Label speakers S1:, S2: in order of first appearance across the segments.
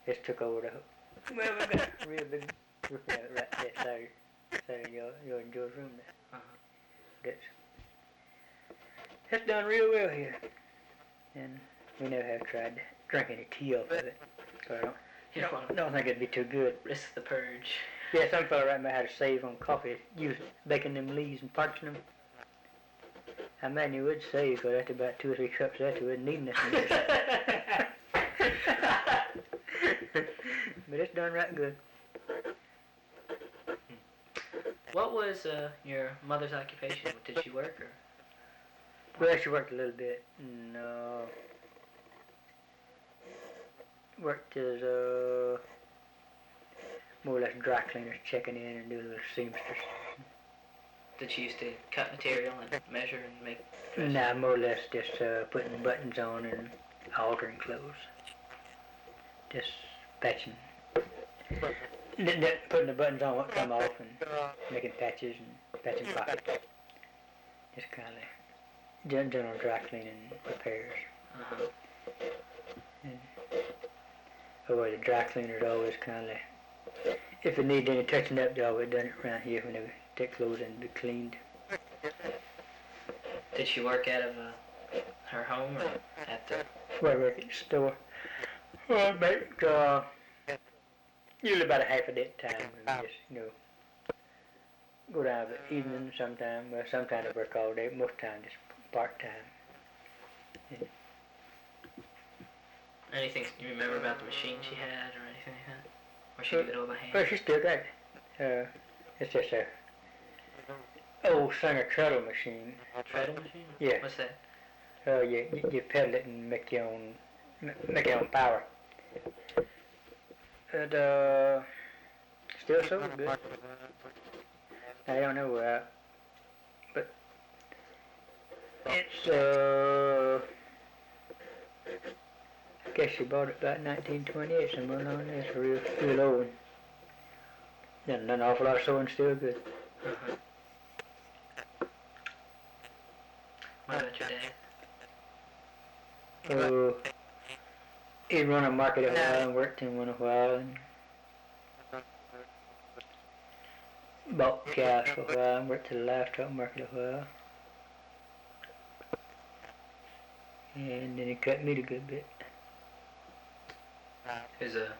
S1: just took over the whole. Well, we got a real big roof right there side of your and Joe's room there. That's done real well here. And we never have tried to drink any tea off of it. So I don't think it'd be too good.
S2: Risk the purge.
S1: Yeah, some fella right now had to save on coffee, use baking them leaves and parching them. I imagine you would save, because after about 2 or 3 cups of that, you wouldn't need nothing. But it's done right good.
S2: What was your mother's occupation? Did she work or?
S1: Well, she worked a little bit. Worked as more or less dry cleaners, checking in and doing little seamstress.
S2: Did she used to cut material and measure and make dresses?
S1: Nah, more or less just putting buttons on and altering clothes. Just patching. Putting the buttons on what come off and making patches and patching pockets. Just kind of general dry cleaning repairs.
S2: Uh-huh.
S1: And the dry cleaners always kind of, if it needed any touching up, they always done it around here when they would take clothes and be cleaned.
S2: Did she work out of her home or at the?
S1: Well, work at the store. Well, make usually about a half a day at a time. And just go down the evening sometime. Well, sometimes I work all day. Most times just part time. Yeah.
S2: Anything you remember about the machine she had or anything like that? Or she did it all by hand?
S1: Well, she still got it. It's just a old Singer treadle machine.
S2: Treadle machine?
S1: Yeah.
S2: What's that?
S1: You pedal it and make your own power. And still so good. I don't know, but it's I guess she bought it about 1928, somewhere along there. It's real old. Done an awful lot of sewing, still good.
S2: Uh-huh. What about your dad?
S1: He'd run a market a while and worked in one a while and bought cows for a while and worked at the livestock market a while. And then he cut meat a good bit.
S2: Is a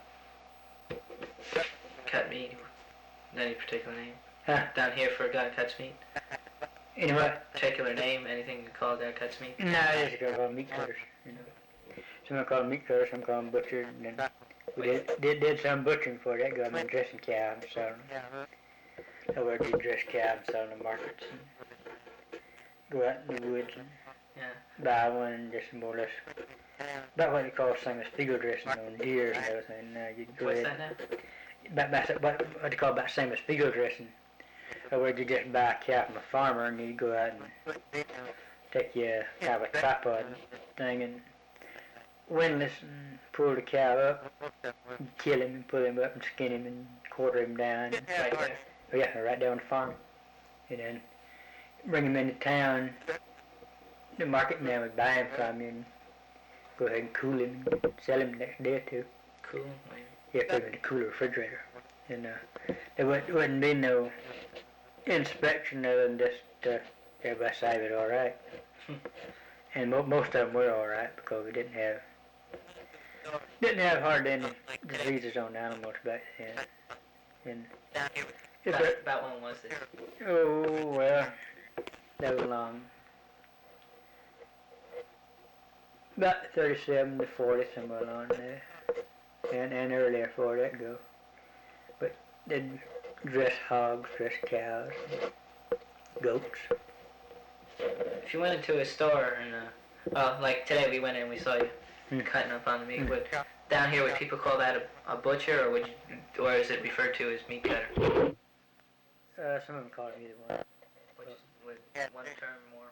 S2: cut meat any particular name?
S1: Huh?
S2: Down here for a guy who cuts meat?
S1: You know what?
S2: Particular name? Anything you call a guy who cuts meat?
S1: No, I just call them meat cutters. Some call them meat cutters, some call them butchers. And then we did some butchering for that. Got them dressing cow and selling them. I worked to dress cow and sell them in the markets. And go out in the woods and buy one and just more or less. About what you call same as field dressing on deer and everything. Now you go
S2: What's
S1: ahead.
S2: that now?
S1: What you call about same as field dressing. Or you just buy a cow from a farmer and you go out and take your kind of a tripod thing and windlass and pull the cow up, and kill him and pull him up and skin him and quarter him down.
S2: Right there.
S1: Oh yeah, right there on the farm. And then bring him into town. The market man would buy him from you and go ahead and cool him and sell him the next day or two.
S2: Cool.
S1: Yeah, put him in the cooler refrigerator. And there wouldn't be no inspection other than just everybody save it all right. And most of them were all right because we didn't have hardly any diseases on the animals back then. And
S2: about when was this?
S1: oh well, that was long. About 37 to 40, somewhere along there. And earlier for that go. But they'd dress hogs, dress cows, goats.
S2: If you went into a store and, like today we went in and we saw you cutting up on the meat, would, down here would people call that a butcher or or is it referred to as meat cutter?
S1: Some of them call it either one.
S2: Which is, would one term more